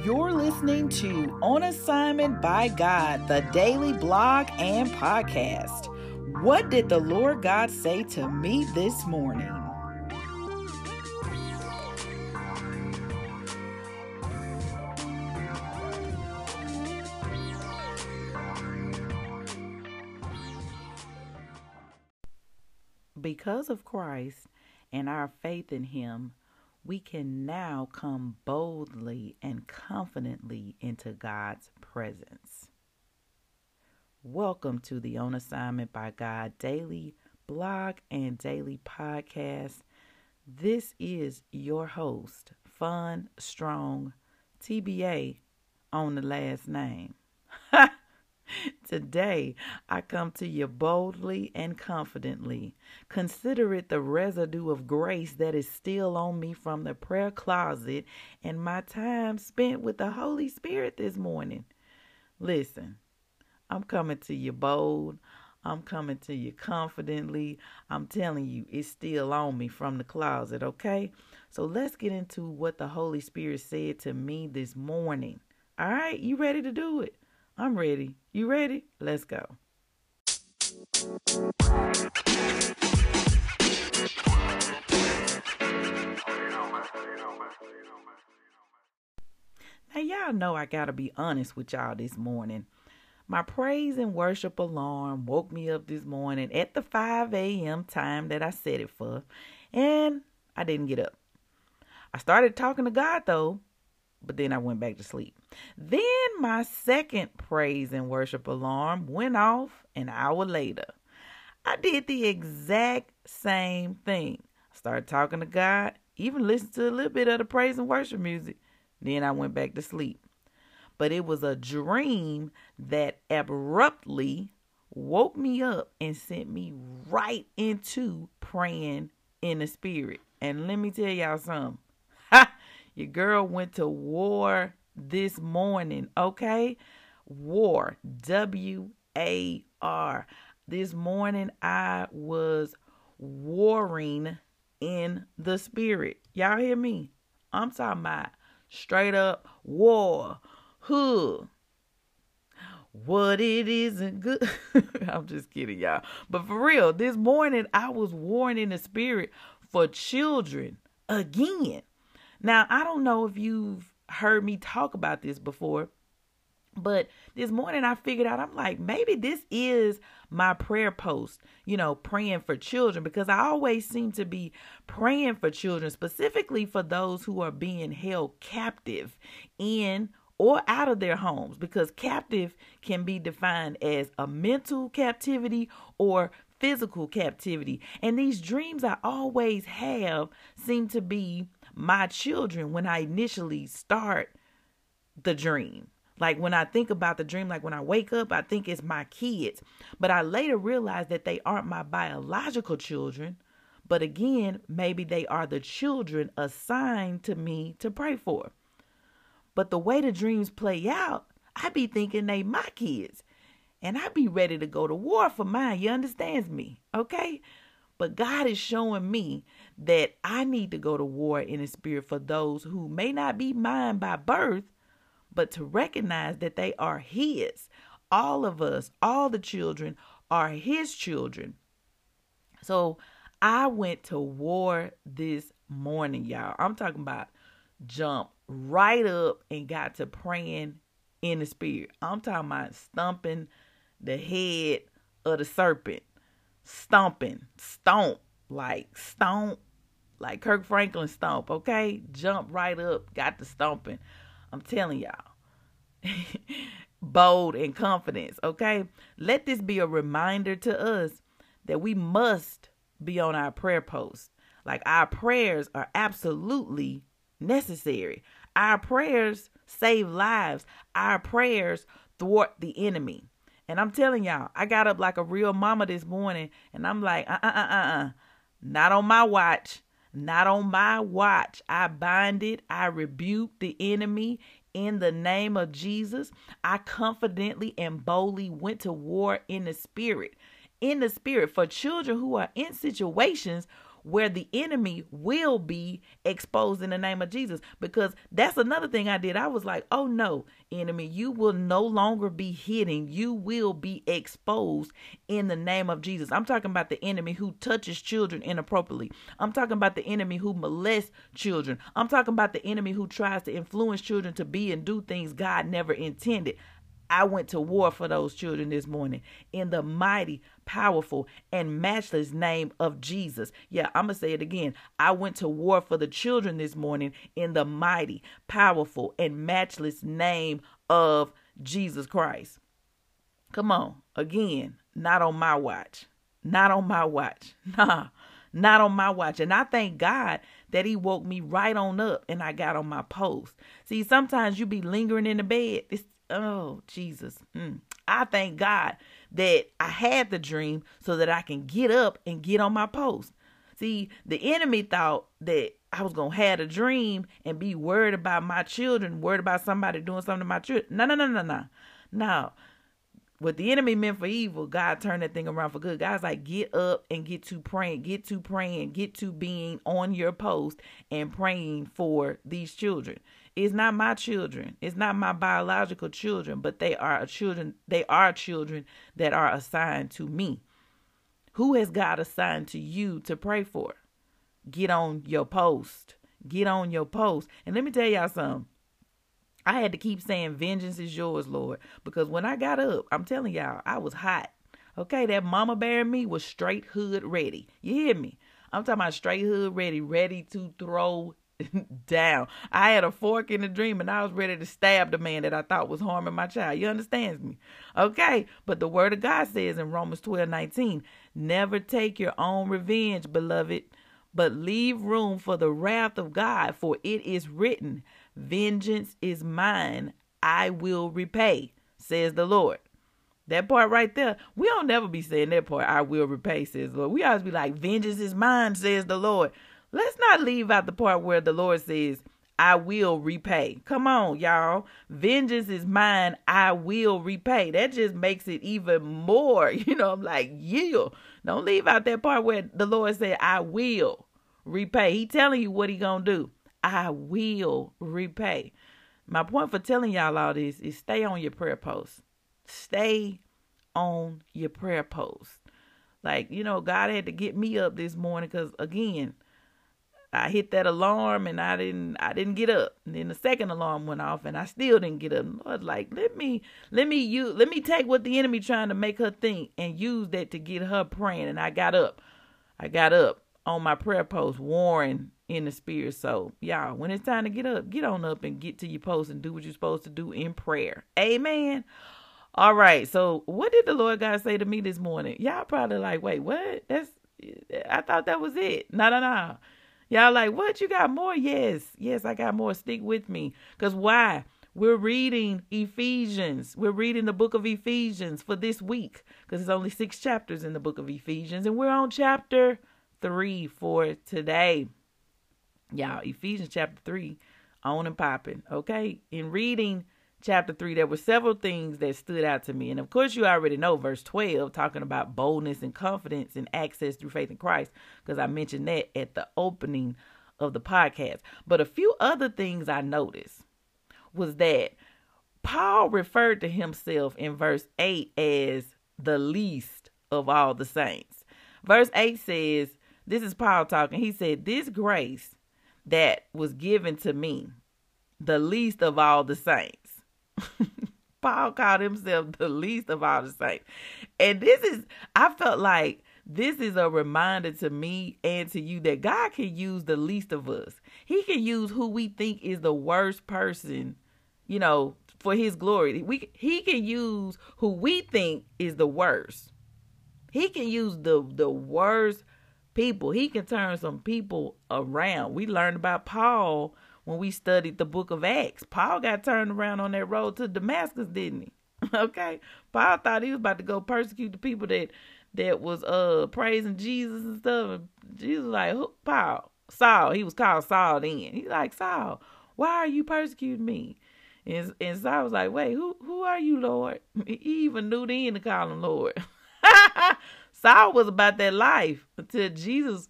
You're listening to On Assignment by God, the daily blog and podcast. What did the Lord God say to me this morning? Because of Christ and our faith in Him, we can now come boldly and confidently into God's presence. Welcome to the On Assignment by God daily blog and daily podcast. This is your host, Fun Strong, TBA on the last name. Today, I come to you boldly and confidently. Consider it the residue of grace that is still on me from the prayer closet and my time spent with the Holy Spirit this morning. Listen, I'm coming to you bold. I'm coming to you confidently. I'm telling you, it's still on me from the closet, okay? So let's get into what the Holy Spirit said to me this morning. All right, you ready to do it? I'm ready. You ready? Let's go. Now, y'all know I got to be honest with y'all this morning. My praise and worship alarm woke me up this morning at the 5 a.m. time that I set it for, and I didn't get up. I started talking to God, though, but then I went back to sleep. Then my second praise and worship alarm went off an hour later. I did the exact same thing. I started talking to God, even listened to a little bit of the praise and worship music. Then I went back to sleep. But it was a dream that abruptly woke me up and sent me right into praying in the spirit. And let me tell y'all something. Your girl went to war this morning, okay? War, W-A-R. This morning I was warring in the spirit. Y'all hear me? I'm talking about straight up war. What it isn't good. I'm just kidding, y'all. But for real, this morning I was warring in the spirit for children again. Now, I don't know if you've heard me talk about this before, but this morning I figured out, I'm like, maybe this is my prayer post, praying for children, because I always seem to be praying for children, specifically for those who are being held captive in or out of their homes, because captive can be defined as a mental captivity or physical captivity. And these dreams I always have seem to be my children when I initially start the dream. Like when I think about the dream, like when I wake up, I think it's my kids. But I later realized that they aren't my biological children. But again, maybe they are the children assigned to me to pray for. But the way the dreams play out, I be thinking they my kids. And I be ready to go to war for mine. You understand me? Okay? But God is showing me that I need to go to war in the spirit for those who may not be mine by birth, but to recognize that they are His. All of us, all the children are His children. So I went to war this morning, y'all. I'm talking about jump right up and got to praying in the spirit. I'm talking about stomping the head of the serpent. Stomping, stomp, like Kirk Franklin stomp, okay? Jump right up, got the stomping. I'm telling y'all. Bold and confidence, okay? Let this be a reminder to us that we must be on our prayer post. Like, our prayers are absolutely necessary. Our prayers save lives. Our prayers thwart the enemy. And I'm telling y'all, I got up like a real mama this morning, and I'm like, not on my watch. Not on my watch. I bind it. I rebuke the enemy in the name of Jesus. I confidently and boldly went to war in the spirit. In the spirit for children who are in situations where the enemy will be exposed in the name of Jesus. Because that's another thing I did. I was like, oh no, enemy, you will no longer be hidden. You will be exposed in the name of Jesus. I'm talking about the enemy who touches children inappropriately. I'm talking about the enemy who molests children. I'm talking about the enemy who tries to influence children to be and do things God never intended. I went to war for those children this morning in the mighty, powerful, and matchless name of Jesus. Yeah, I'm going to say it again. I went to war for the children this morning in the mighty, powerful, and matchless name of Jesus Christ. Come on. Again, not on my watch. Not on my watch. Nah, not on my watch. And I thank God that he woke me right on up and I got on my post. See, sometimes you be lingering in the bed. Oh, Jesus. I thank God that I had the dream so that I can get up and get on my post. See, the enemy thought that I was going to have a dream and be worried about my children, worried about somebody doing something to my children. No. What the enemy meant for evil, God turned that thing around for good. God's like, get up and get to praying, get to being on your post and praying for these children. It's not my children. It's not my biological children, but they are children. They are children that are assigned to me. Who has God assigned to you to pray for? Get on your post. Get on your post. And let me tell y'all something. I had to keep saying, vengeance is yours, Lord. Because when I got up, I'm telling y'all, I was hot. Okay, that mama bear in me was straight hood ready. You hear me? I'm talking about straight hood ready to throw down. I had a fork in the dream and I was ready to stab the man that I thought was harming my child. You understand me? Okay. But the word of God says in Romans 12:19, never take your own revenge, beloved, but leave room for the wrath of God, for it is written, vengeance is mine, I will repay, says the Lord. That part right there, we don't never be saying that part, I will repay, says the Lord. We always be like, vengeance is mine, says the Lord. Let's not leave out the part where the Lord says, I will repay. Come on, y'all. Vengeance is mine. I will repay. That just makes it even more. I'm like, yeah. Don't leave out that part where the Lord said, I will repay. He telling you what he gonna do. I will repay. My point for telling y'all all this is stay on your prayer post. Stay on your prayer post. Like, God had to get me up this morning because, again, I hit that alarm and I didn't get up. And then the second alarm went off and I still didn't get up. Lord, like, let me take what the enemy trying to make her think and use that to get her praying. And I got up. On my prayer post, warring in the spirit. So, y'all, when it's time to get up, get on up and get to your post and do what you're supposed to do in prayer. Amen. All right. So, what did the Lord God say to me this morning? Y'all probably like, wait, what? I thought that was it. No. Y'all like, what? You got more? Yes, I got more. Stick with me. Because why? We're reading Ephesians. We're reading the book of Ephesians for this week. Because there's only 6 chapters in the book of Ephesians. And we're on chapter 3 for today. Y'all, Ephesians chapter 3, on and popping. Okay? In reading chapter 3, there were several things that stood out to me. And of course, you already know verse 12, talking about boldness and confidence and access through faith in Christ, because I mentioned that at the opening of the podcast. But a few other things I noticed was that Paul referred to himself in verse 8 as the least of all the saints. Verse 8 says, this is Paul talking. He said, this grace that was given to me, the least of all the saints. Paul called himself the least of all the saints. And I felt like this is a reminder to me and to you that God can use the least of us. He can use who we think is the worst person, for his glory. He can use who we think is the worst. He can use the worst people. He can turn some people around. We learned about Paul when we studied the book of Acts. Paul got turned around on that road to Damascus, didn't he? Okay. Paul thought he was about to go persecute the people that was praising Jesus and stuff. And Jesus was like, Paul, Saul, he was called Saul then. He's like, Saul, why are you persecuting me? And Saul was like, wait, who are you, Lord? He even knew then to call him Lord. Saul was about that life until Jesus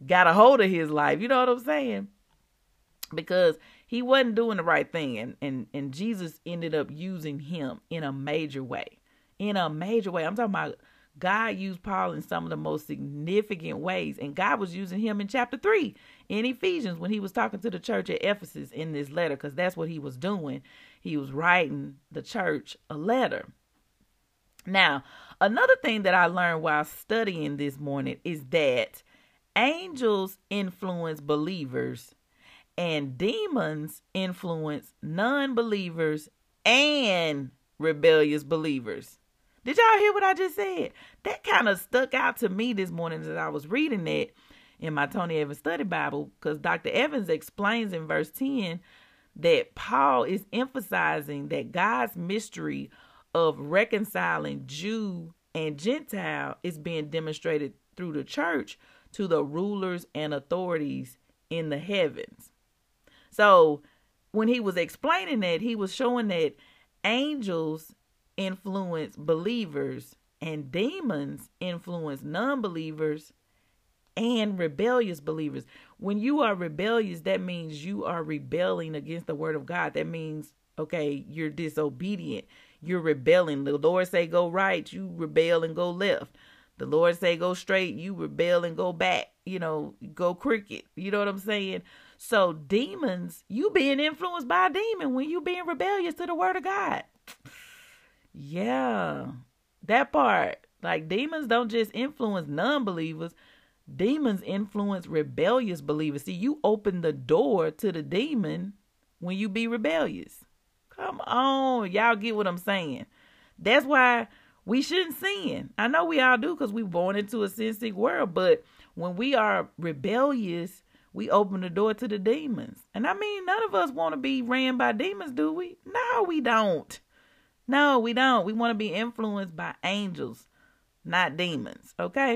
got a hold of his life. You know what I'm saying? Because he wasn't doing the right thing. And Jesus ended up using him in a major way. In a major way. I'm talking about God used Paul in some of the most significant ways. And God was using him in chapter 3 in Ephesians when he was talking to the church at Ephesus in this letter, because that's what he was doing. He was writing the church a letter. Now, another thing that I learned while studying this morning is that angels influence believers and demons influence non-believers and rebellious believers. Did y'all hear what I just said? That kind of stuck out to me this morning as I was reading that in my Tony Evans Study Bible, because Dr. Evans explains in verse 10 that Paul is emphasizing that God's mystery of reconciling Jew and Gentile is being demonstrated through the church to the rulers and authorities in the heavens. So when he was explaining that, he was showing that angels influence believers and demons influence non-believers and rebellious believers. When you are rebellious, that means you are rebelling against the word of God. That means, okay, you're disobedient. You're rebelling. The Lord say go right, you rebel and go left. The Lord say go straight, you rebel and go back, go crooked. You know what I'm saying? So demons, you being influenced by a demon when you being rebellious to the word of God. Yeah, that part. Like, demons don't just influence non-believers. Demons influence rebellious believers. See, you open the door to the demon when you be rebellious. Come on. Y'all get what I'm saying? That's why we shouldn't sin. I know we all do because we're born into a sin-sick world. But when we are rebellious, we open the door to the demons. And I mean, none of us want to be ran by demons, do we? No, we don't. No, we don't. We want to be influenced by angels, not demons. Okay?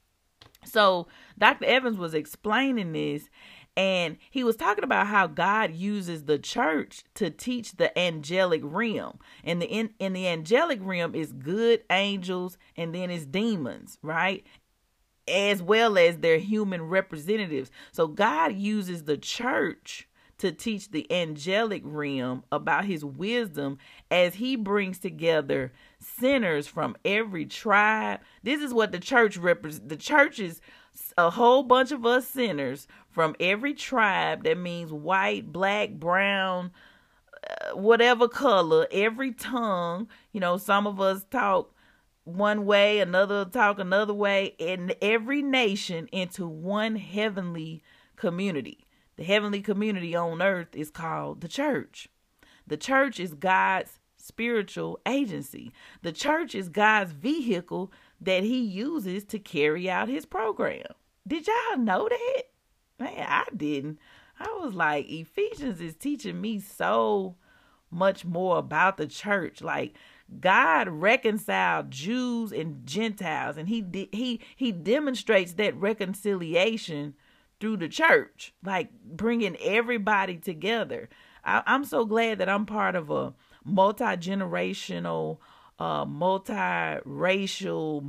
So Dr. Evans was explaining this, and he was talking about how God uses the church to teach the angelic realm. And in the angelic realm is good angels, and then it's demons, right? As well as their human representatives. So God uses the church to teach the angelic realm about his wisdom as he brings together sinners from every tribe. This is what the church represents. The church is a whole bunch of us sinners from every tribe. That means white, black, brown, whatever color, every tongue. Some of us talk one way, another talk another way, in every nation into one heavenly community. The heavenly community on earth is called the church. The church is God's spiritual agency. The church is God's vehicle that he uses to carry out his program. Did y'all know that? Man, I didn't. I was like, Ephesians is teaching me so much more about the church. Like, God reconciled Jews and Gentiles, and he demonstrates that reconciliation through the church, like bringing everybody together. I'm so glad that I'm part of a multi-generational, multi-racial,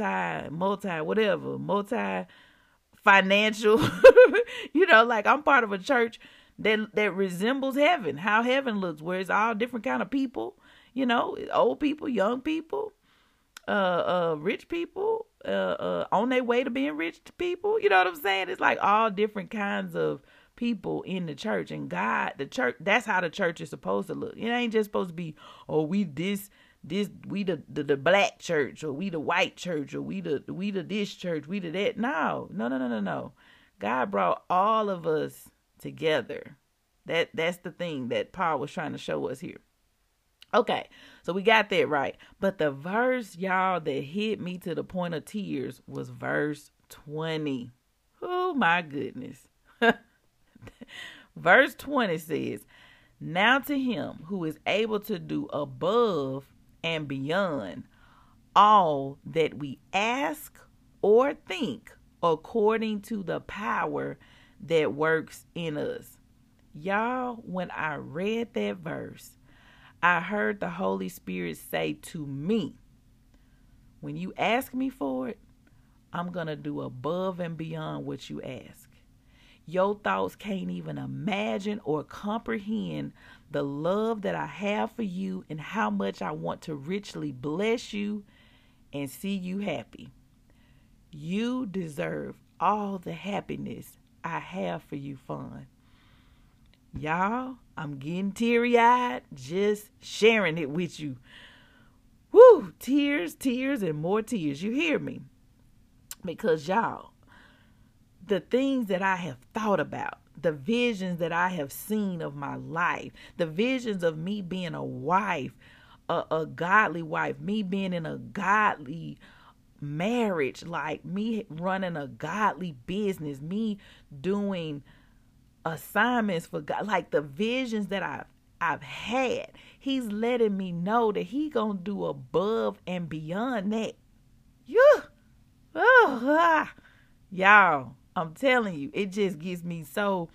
multi-financial, like I'm part of a church that resembles heaven, how heaven looks, where it's all different kind of people, old people, young people, rich people, on their way to being rich people. You know what I'm saying? It's like all different kinds of people in the church. And God, the church, that's how the church is supposed to look. It ain't just supposed to be, we the black church, or we the white church, or we the this church, we the that. No. God brought all of us together. That's the thing that Paul was trying to show us here. Okay, so we got that right. But the verse, y'all, that hit me to the point of tears was verse 20. Oh, my goodness. Verse 20 says, "Now to him who is able to do above and beyond all that we ask or think, according to the power that works in us." Y'all, when I read that verse, I heard the Holy Spirit say to me, when you ask me for it, I'm going to do above and beyond what you ask. Your thoughts can't even imagine or comprehend the love that I have for you and how much I want to richly bless you and see you happy. You deserve all the happiness I have for you, Fawn. Y'all, I'm getting teary-eyed just sharing it with you. Woo, tears, and more tears. You hear me? Because y'all, the things that I have thought about, the visions that I have seen of my life, the visions of me being a wife, a godly wife, me being in a godly marriage, like me running a godly business, me doing assignments for God, like the visions that I've had. He's letting me know that he gonna do above and beyond that. Y'all, I'm telling you, it just gets me so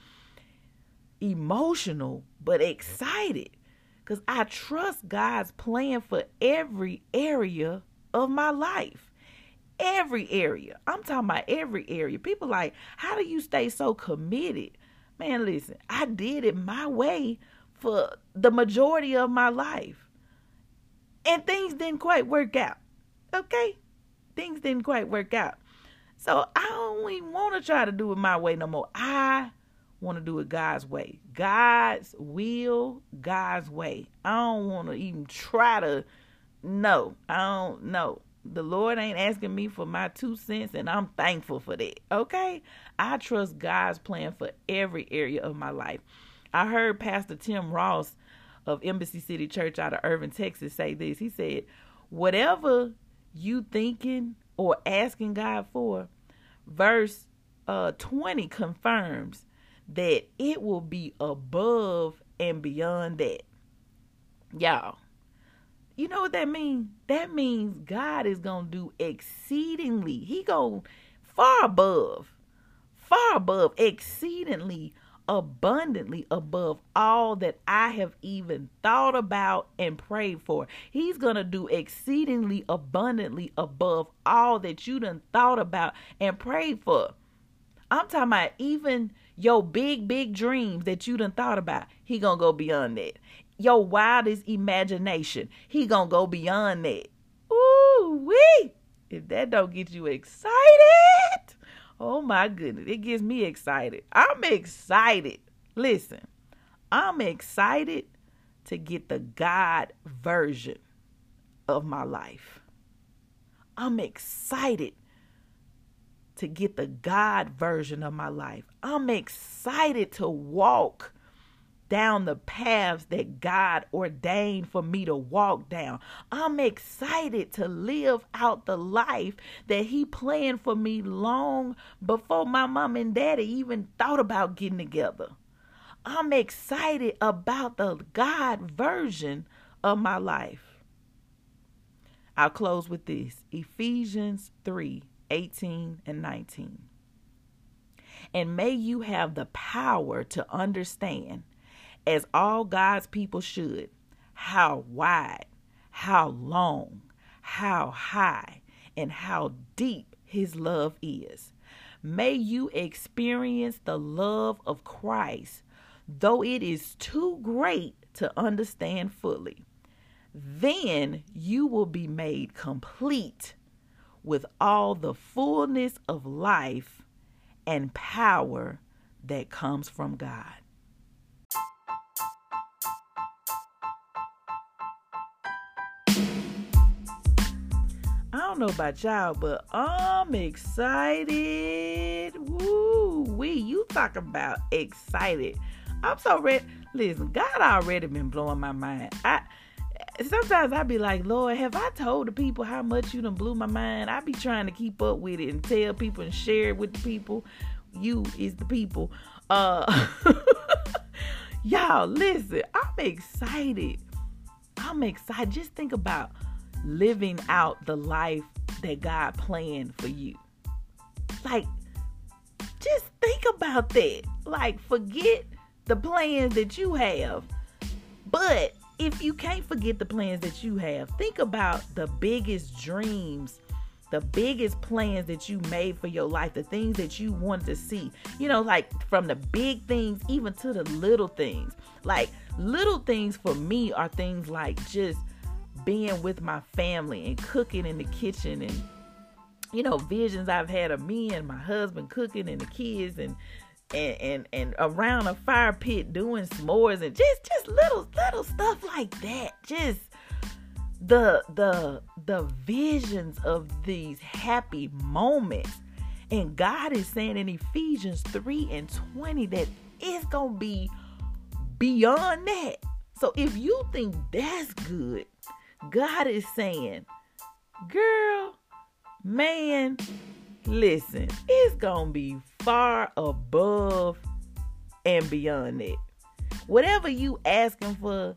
emotional but excited because I trust God's plan for every area of my life. Every area. I'm talking about every area. People like, how do you stay so committed? Man, listen, I did it my way for the majority of my life. And things didn't quite work out. Okay? Things didn't quite work out. So I don't even want to try to do it my way no more. I want to do it God's way. God's will, God's way. I don't want to even try to, no, I don't know. The Lord ain't asking me for my 2 cents, and I'm thankful for that. Okay? I trust God's plan for every area of my life. I heard Pastor Tim Ross of Embassy City Church out of Irving, Texas say this. He said, whatever you thinking or asking God for, verse 20 confirms that it will be above and beyond that. Y'all, you know what that means? That means God is going to do exceedingly. He going far above, exceedingly, abundantly above all that I have even thought about and prayed for. He's going to do exceedingly abundantly above all that you done thought about and prayed for. I'm talking about even your big dreams that you done thought about. He going to go beyond that. Your wildest imagination, he going to go beyond that. Ooh, wee! If that don't get you excited, oh my goodness, it gets me excited. I'm excited. Listen, I'm excited to get the God version of my life. I'm excited to get the God version of my life. I'm excited to walk down the paths that God ordained for me to walk down. I'm excited to live out the life that he planned for me long before my mom and daddy even thought about getting together. I'm excited about the God version of my life. I'll close with this. Ephesians 3:18 and 19. And may you have the power to understand, as all God's people should, how wide, how long, how high, and how deep his love is. May you experience the love of Christ, though it is too great to understand fully. Then you will be made complete with all the fullness of life and power that comes from God. I don't know about y'all, but I'm excited. Woo-wee. You talk about excited. I'm so ready. Listen, God already been blowing my mind. Sometimes I be like, Lord, have I told the people how much you done blew my mind? I be trying to keep up with it and tell people and share it with the people. You is the people. Y'all, listen, I'm excited. Just think about living out the life that God planned for you. Like, just think about that. Like, forget the plans that you have. But if you can't forget the plans that you have, think about the biggest dreams the biggest plans that you made for your life, the things that you wanted to see, like from the big things even to the little things. Like little things for me are things like just being with my family and cooking in the kitchen, and visions I've had of me and my husband cooking and the kids and around a fire pit doing s'mores and just little stuff like that. Just the visions of these happy moments. And God is saying in Ephesians 3:20 that it's gonna be beyond that. So if you think that's good, God is saying, girl, man, listen, it's gonna be far above and beyond that. Whatever you asking for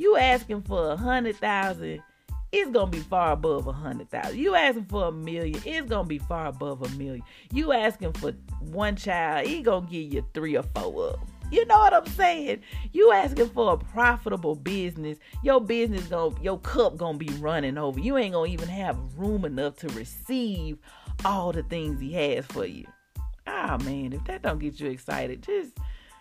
100,000, it's gonna be far above 100,000. You asking for 1 million, it's gonna be far above 1 million. You asking for one child, he gonna give you 3 or 4 of them. You know what I'm saying? You asking for a profitable business, your cup gonna be running over. You ain't gonna even have room enough to receive all the things he has for you. Ah, man, if that don't get you excited, just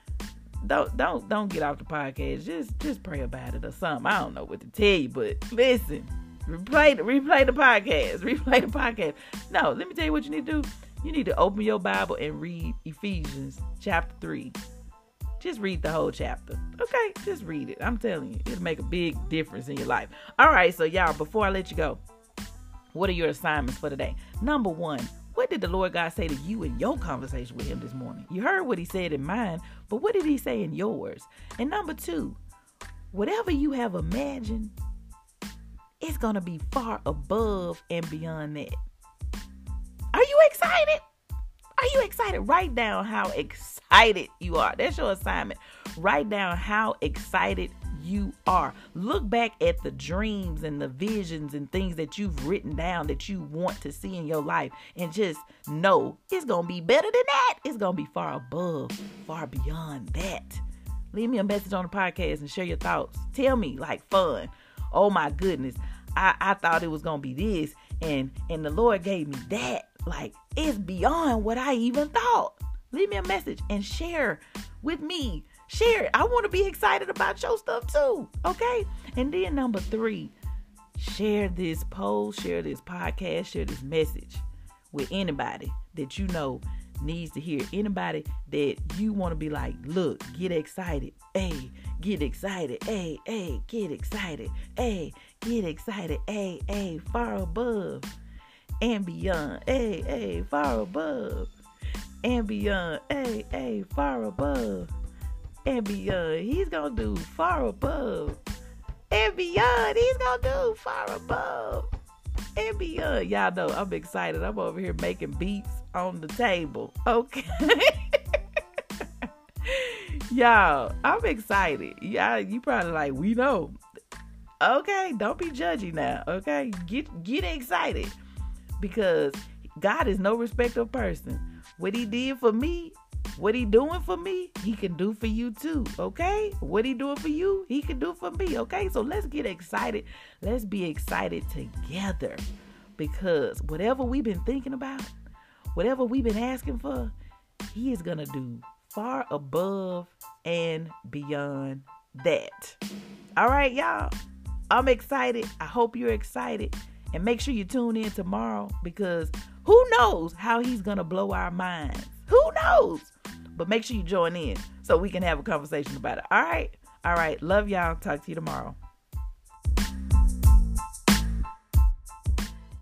don't get off the podcast. Just pray about it or something. I don't know what to tell you, but listen, replay the podcast. Replay the podcast. No, let me tell you what you need to do. You need to open your Bible and read Ephesians chapter 3. Just read the whole chapter. Okay? Just read it. I'm telling you, it'll make a big difference in your life. All right, so y'all, before I let you go, what are your assignments for today? Number 1, what did the Lord God say to you in your conversation with him this morning? You heard what he said in mine, but what did he say in yours? And number 2, whatever you have imagined, it's going to be far above and beyond that. Are you excited? Are you excited? Write down how excited you are. That's your assignment. Write down how excited you are. Look back at the dreams and the visions and things that you've written down that you want to see in your life, and just know it's going to be better than that. It's going to be far above, far beyond that. Leave me a message on the podcast and share your thoughts. Tell me, like, fun. Oh my goodness, I thought it was going to be this, and the Lord gave me that. Like, it's beyond what I even thought. Leave me a message and share with me. Share it. I want to be excited about your stuff too. Okay? And then number 3, share this post, share this podcast, share this message with anybody that you know needs to hear. Anybody that you want to be like, look, get excited. Hey, get excited. Hey, get excited. Hey, get excited. Hey, far above and beyond. Hey, far above and beyond. Hey, far above and beyond. He's gonna do far above and beyond. He's gonna do far above and beyond. Y'all know I'm excited. I'm over here making beats on the table. Okay. Y'all, I'm excited. Yeah, you probably like, we know. Okay, don't be judgy now. Okay, get excited. Because God is no respecter of person. What he did for me, what he doing for me, he can do for you too. Okay? What he doing for you, he can do for me. Okay? So let's get excited. Let's be excited together. Because whatever we've been thinking about, whatever we've been asking for, he is going to do far above and beyond that. All right, y'all. I'm excited. I hope you're excited. And make sure you tune in tomorrow, because who knows how he's going to blow our minds. Who knows? But make sure you join in so we can have a conversation about it. All right. Love y'all. Talk to you tomorrow.